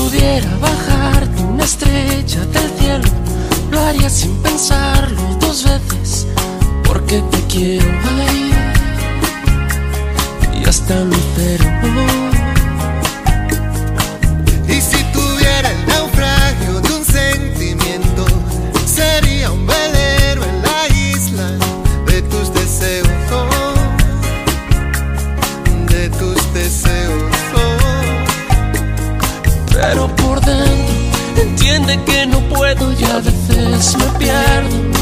pudiera bajarte una estrella del cielo, lo haría sin pensarlo dos veces, porque te quiero, ay, y hasta el lucero. Y si tuviera el naufragio de un sentimiento, sería un velero en la isla de tus deseos, oh, de tus deseos, oh. Pero por dentro entiende que no puedo y a veces me pierdo.